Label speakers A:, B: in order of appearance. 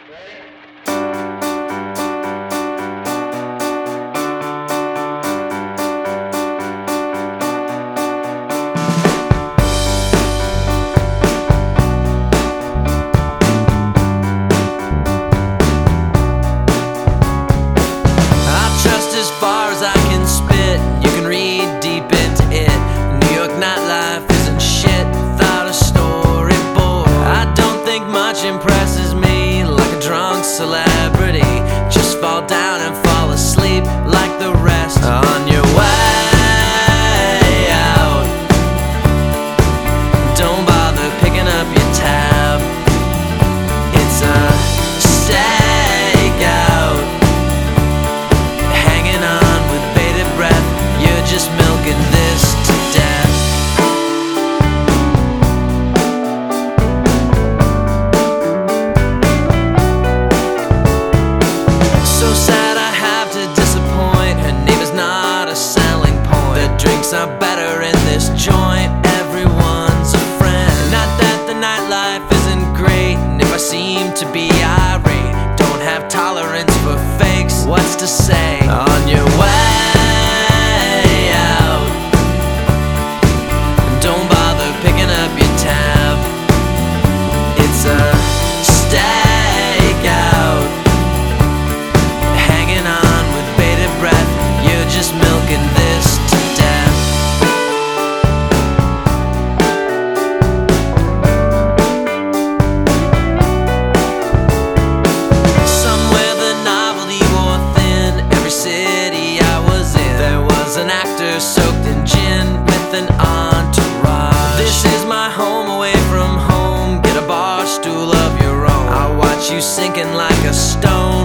A: Impresses me like a drunk celebrity. Just fall down and fall asleep like the rest. On your way out, don't bother picking up your tab. It's a stakeout, hanging on with bated breath. You're just milking this to death. Are better in this joint, everyone's a friend. Not that the nightlife isn't great, and if I seem to be irate, don't have tolerance for fakes, what's to say? On your way out, don't bother picking up your tab. It's a stakeout, hanging on with bated breath. You're just milking this to death. Soaked in gin with an entourage. This is my home away from home. Get a bar stool of your own. I'll watch you sinking like a stone.